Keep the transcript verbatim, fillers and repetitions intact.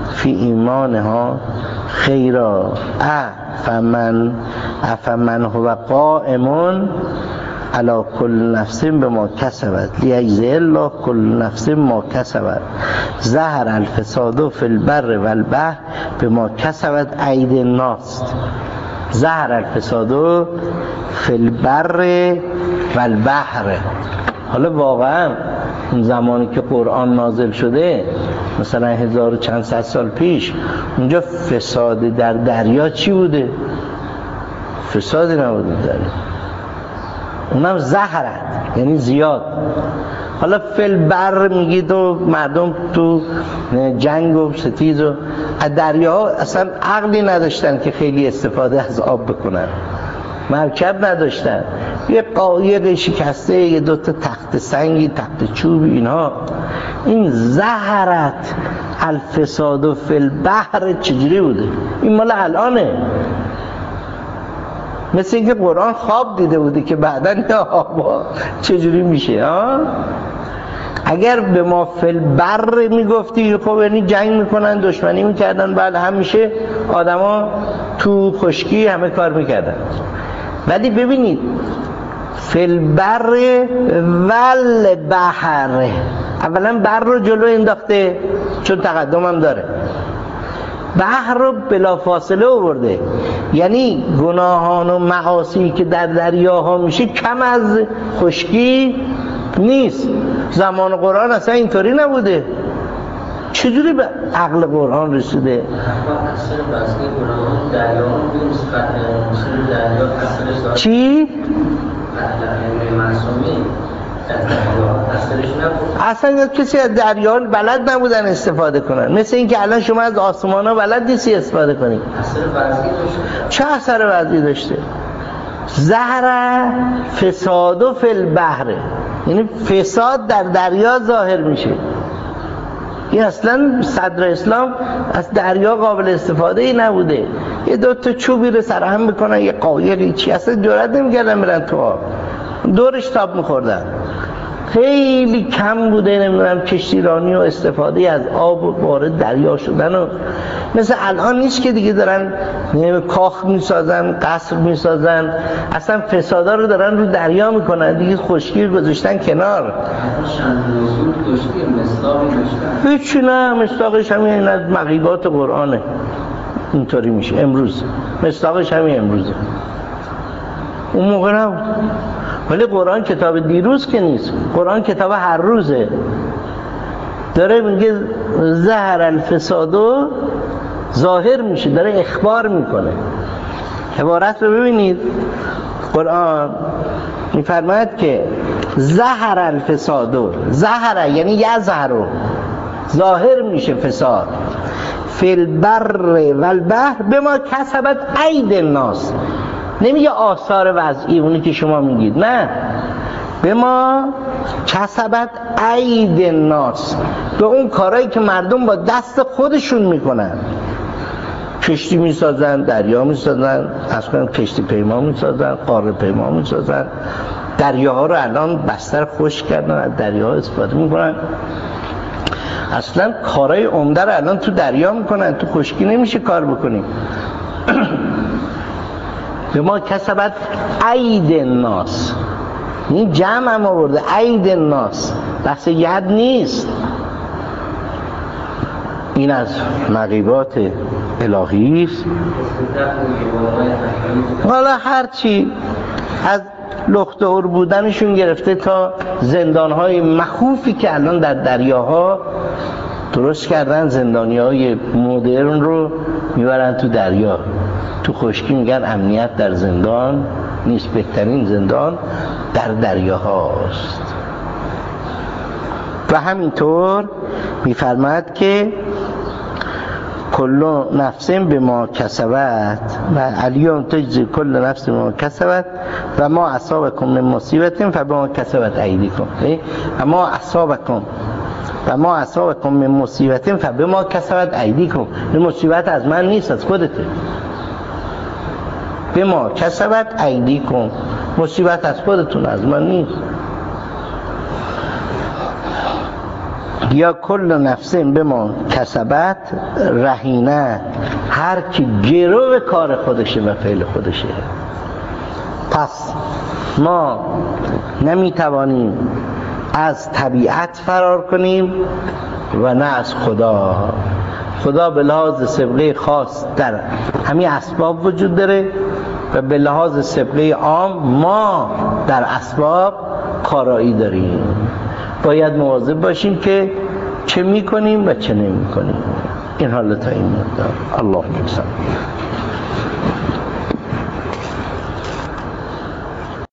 فی ایمانها خیرا افمن افمن هو قائمون علی کل نفس بما کسبت لیجزی الله کل نفس ما کسبت ظهر الفساد فی البر والبحر بما کسبت ایدی الناس. ظهر الفساد فی البر والبحر. حالا واقعا اون زمانی که قرآن نازل شده مثلا هزار و چند صد سال پیش، اونجا فساد در دریا چی بوده؟ فسادی نبوده در دریا، اونم زهرت یعنی زیاد. حالا فل بر میگید و مردم تو جنگ و ستیز و دریا اصلا عقلی نداشتن که خیلی استفاده از آب بکنن، مرکب نداشتن، یه قایق شکسته، یه دوتا تخت سنگی، تخت چوبی، اینها. این زهرت الفساد فی البحر چجوری بوده؟ این مال الانه. مثل اینکه قرآن خواب دیده بوده که بعداً یا آبا چجوری میشه ها؟ اگر به ما فی البر میگفتی خب یعنی جنگ میکنن، دشمنی میکردن، بعد همیشه آدما تو خشکی همه کار میکردن. ولی ببینید فی البر والبحر، اولا بر رو جلو انداخته چون تقدم هم داره، بحر رو بلا فاصله آورده، یعنی گناهان و معاصی که در دریاها میشه کم از خشکی نیست. زمان قرآن اصلا اینطوری نبوده. چجوری به عقل قرآن رسیده؟ چی؟ اصلا کسی از دریا بلد نبودن استفاده کنن، مثل اینکه الان شما از آسمان ها بلد نیستی استفاده کنی. چه اثر وضعی داشته؟ زهر فساد و فی البحر، یعنی فساد در دریا ظاهر میشه. این اصلا صدر اسلام از دریا قابل استفاده ای نبوده. یه دو تا چوبی رو سرهم میکنن، یه قایقی چی، اصلا جرئت نمیکردن برن تو آب، دورش تاب میخوردن. خیلی کم بوده نمیدونم کشتیرانی و استفاده از آب وارد دریا شدن و مثل الان نیست که دیگه دارن کاخ میسازن، قصر میسازن، اصلا فسادا رو دارن رو دریا میکنن دیگه، خشکی گذاشتن کنار. هیچی نه، مصداقش همین این از مغیبات قرآنه، اینطوری میشه امروز، مصداقش همین امروزه، اون موقع نبود. ولی قرآن کتاب دیروز که نیست، قرآن کتاب هر روزه. داره میگه ظهر الفسادو ظاهر میشه، داره اخبار میکنه. عبارت رو ببینید، قرآن میفرماید که ظهر الفسادو، ظهر یعنی یظهر، ظاهر میشه فساد، فی البر والبحر بما کسبت ایدی الناس. نمیگه آثار وضعی اونی که شما میگید، نه، به ما کسبت ایدی الناس، به اون کارهایی که مردم با دست خودشون میکنن. کشتی میسازن، دریا میسازن، اصلا کشتی پیما میسازن، قاره پیما میسازن، دریاها رو الان بستر خشک کردن، از دریاها استفاده میکنن. اصلا کارهای عمده رو الان تو دریا میکنن، تو خشکی نمیشه کار بکنیم. به ما کسبت ایدی الناس، این جمع هم آورده، ایدی الناس، بحث ید نیست. این از مغیبات الهی است. حالا هرچی از لخت اور بودنشون گرفته تا زندانهای مخوفی که الان در دریاها درست کردن، زندانیهای مدرن رو میبرن تو دریا، تو خشکی میگن امنیت در زندان نیست، بهترین زندان در دریاهاست. و همینطور میفرماید که کل نفس بما کسبت و الیوم تجزی کل نفس بما کسبت و ما اصابکم من مصیبت فبما کسبت ایدیکم. اما اصابکم و ما اصابکم من مصیبت فبما کسبت ایدیکم، این مصیبت از من نیست، از خودته. بما کسبت ایدیکم، مصیبت از خودتون، از من نیست. یا کل نفس بما کسبت رهینه، هر کی گرو کار خودشه و فعل خودشه. پس ما نمیتوانیم از طبیعت فرار کنیم و نه از خدا. خدا به لحاظ سابقه خاص در همین اسباب وجود داره و به لحاظ سابقه عام ما در اسباب کارایی داریم. باید مواظب باشیم که چه میکنیم و چه نمیکنیم. این حالت ها این مقدار. الله اکبر.